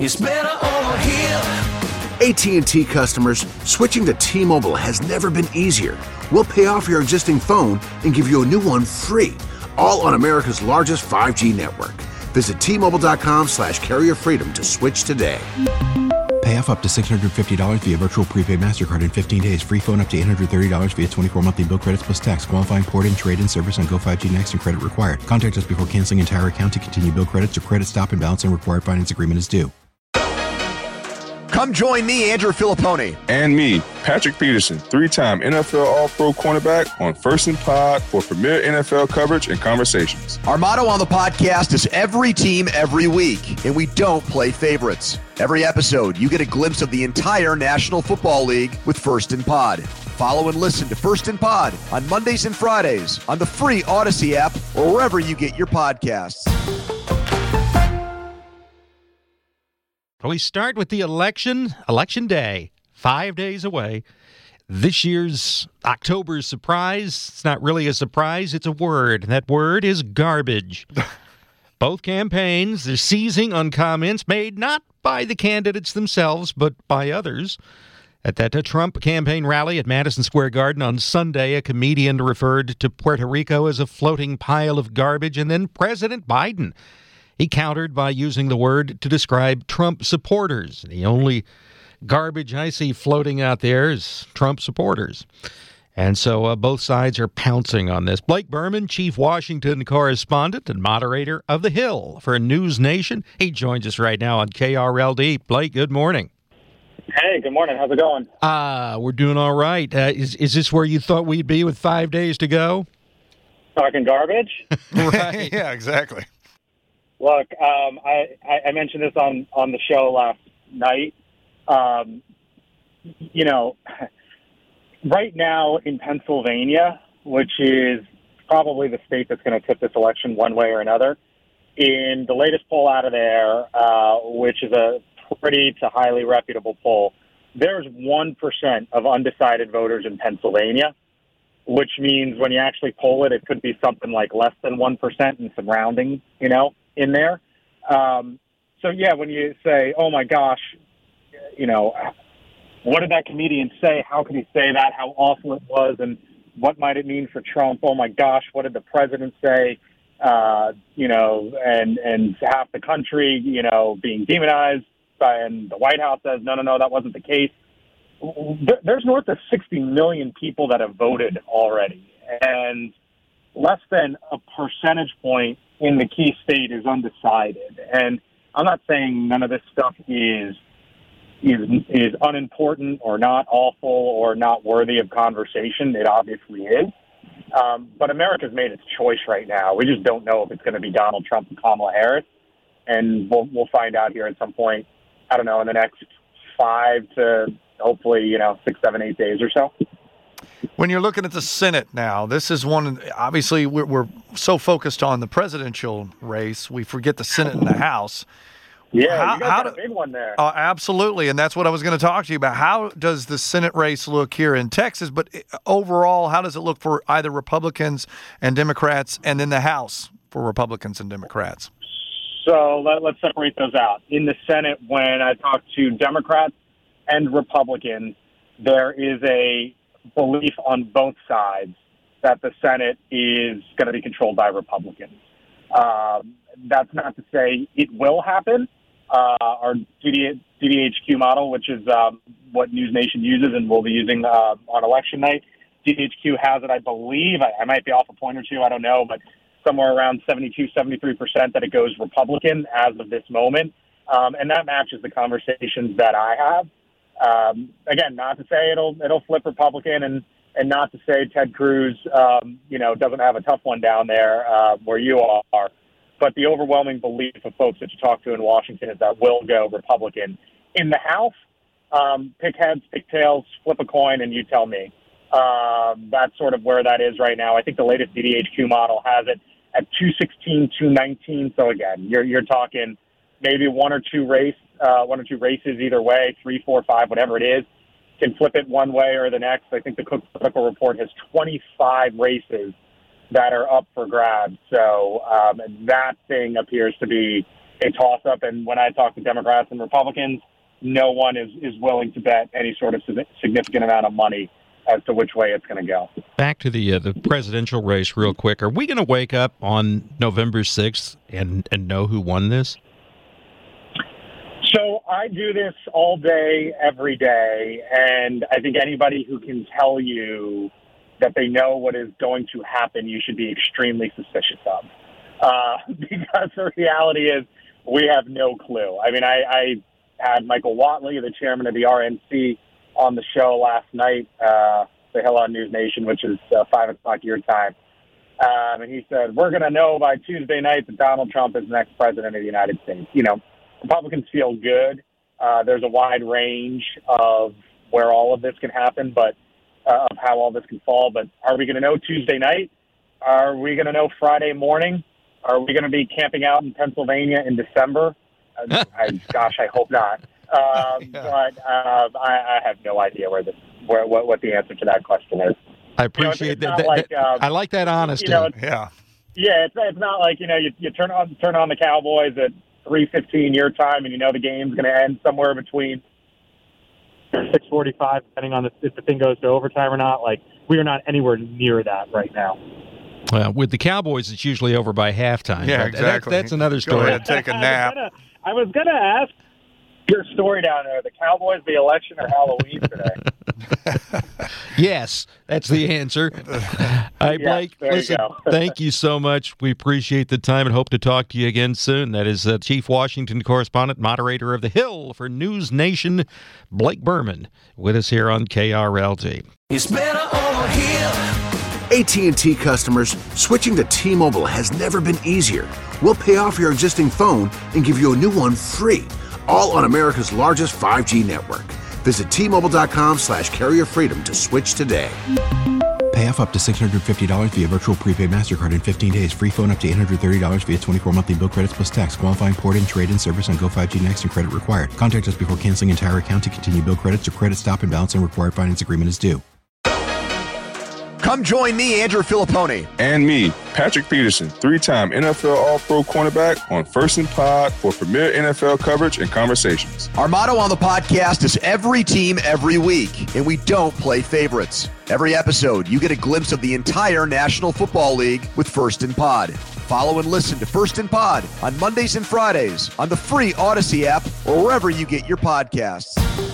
It's better over here. AT&T customers, switching to T-Mobile has never been easier. We'll pay off your existing phone and give you a new one free, all on America's largest 5G network. Visit T-Mobile.com/carrier freedom to switch today. Pay off up to $650 via virtual prepaid MasterCard in 15 days. Free phone up to $830 via 24 monthly bill credits plus tax. Qualifying port and trade-in service on Go 5G Next and credit required. Contact us before canceling entire account to continue bill credits or credit stop and balance and required finance agreement is due. Come join me, Andrew Filippone. And me, Patrick Peterson, 3-time NFL All-Pro cornerback on First and Pod for premier NFL coverage and conversations. Our motto on the podcast is every team, every week, and we don't play favorites. Every episode, you get a glimpse of the entire National Football League with First and Pod. Follow and listen to First and Pod on Mondays and Fridays on the free Odyssey app or wherever you get your podcasts. We start with the election day, 5 days away. This year's October surprise, it's not really a surprise, it's a word. That word is garbage. Both campaigns, they're seizing on comments made not by the candidates themselves, but by others. At that Trump campaign rally at Madison Square Garden on Sunday, a comedian referred to Puerto Rico as a floating pile of garbage, and then President Biden, he countered by using the word to describe Trump supporters. The only garbage I see floating out there is Trump supporters. And so both sides are pouncing on this. Blake Berman, chief Washington correspondent and moderator of The Hill for News Nation. He joins us right now on KRLD. Blake, good morning. Hey, good morning. How's it going? We're doing all right. Is this where you thought we'd be with 5 days to go? Talking garbage? Right. Yeah, exactly. Look, I mentioned this on the show last night. Right now in Pennsylvania, which is probably the state that's going to tip this election one way or another, in the latest poll out of there, which is a pretty to highly reputable poll, there's 1% of undecided voters in Pennsylvania, which means when you actually poll it, it could be something like less than 1% and some rounding, in there. When you say, oh my gosh, what did that comedian say? How could he say that? How awful it was? And what might it mean for Trump? Oh my gosh, what did the president say? And half the country, being demonized, and the White House says, no, that wasn't the case. There's north of 60 million people that have voted already, and less than a percentage point in the key state is undecided. And I'm not saying none of this stuff is unimportant or not awful or not worthy of conversation. It obviously is. But America's made its choice right now. We just don't know if it's going to be Donald Trump and Kamala Harris. And we'll find out here at some point, I don't know, in the next 5 to hopefully, 6, 7, 8 days or so. When you're looking at the Senate now, this is one, obviously we're so focused on the presidential race, we forget the Senate and the House. Yeah, you guys got a big one there. Absolutely, and that's what I was going to talk to you about. How does the Senate race look here in Texas? But overall, how does it look for either Republicans and Democrats, and then the House for Republicans and Democrats? So let's separate those out. In the Senate, when I talk to Democrats and Republicans, there is a belief on both sides that the Senate is going to be controlled by Republicans. That's not to say it will happen. Our DDHQ model, which is what News Nation uses and we'll be using on election night, DDHQ has it, I believe, I might be off a point or two, I don't know, but somewhere around 72, 73% that it goes Republican as of this moment. And that matches the conversations that I have. Again, not to say it'll flip Republican and not to say Ted Cruz, doesn't have a tough one down there where you are. But the overwhelming belief of folks that you talk to in Washington is that will go Republican. In the House, pick heads, pick tails, flip a coin, and you tell me. That's sort of where that is right now. I think the latest DDHQ model has it at 216, 219. So again, you're talking maybe one or two races either way, 3, 4, 5, whatever it is, can flip it one way or the next. I think the Cook Political Report has 25 races that are up for grabs. So that thing appears to be a toss-up. And when I talk to Democrats and Republicans, no one is willing to bet any sort of significant amount of money as to which way it's going to go. Back to the presidential race real quick. Are we going to wake up on November 6th and know who won this? So I do this all day, every day, and I think anybody who can tell you that they know what is going to happen, you should be extremely suspicious of. Because the reality is we have no clue. I mean, I had Michael Watley, the chairman of the RNC, on the show last night, the Hill on News Nation, which is 5 o'clock your time. And he said, we're going to know by Tuesday night that Donald Trump is the next president of the United States. You know, Republicans feel good. There's a wide range of where all of this can happen, but of how all this can fall. But are we going to know Tuesday night? Are we going to know Friday morning? Are we going to be camping out in Pennsylvania in December? Gosh, I hope not. But I have no idea what the answer to that question is. I appreciate that. I like that honesty. Yeah, it's not like you turn on the Cowboys at 3:15 your time, and the game's going to end somewhere between 6:45, depending on if the thing goes to overtime or not. Like, we are not anywhere near that right now. With the Cowboys, it's usually over by halftime. Yeah, exactly. That's another story. Go ahead, take a nap. I was going to ask your story down there, the Cowboys, the election, or Halloween today? Yes, that's the answer. Blake, listen, thank you so much. We appreciate the time and hope to talk to you again soon. That is Chief Washington correspondent, moderator of The Hill for News Nation, Blake Berman, with us here on KRLD. It's better over here. AT&T customers, switching to T-Mobile has never been easier. We'll pay off your existing phone and give you a new one free, all on America's largest 5G network. Visit T-Mobile.com/carrierfreedom to switch today. Pay off up to $650 via virtual prepaid MasterCard in 15 days. Free phone up to $830 via 24 monthly bill credits plus tax. Qualifying port-in, trade-in service on Go5G Next and credit required. Contact us before canceling entire account to continue bill credits or credit stop and balance and required finance agreement is due. Come join me, Andrew Filippone. And me, Patrick Peterson, 3-time NFL All-Pro cornerback on First and Pod for premier NFL coverage and conversations. Our motto on the podcast is every team, every week, and we don't play favorites. Every episode, you get a glimpse of the entire National Football League with First and Pod. Follow and listen to First and Pod on Mondays and Fridays on the free Odyssey app or wherever you get your podcasts.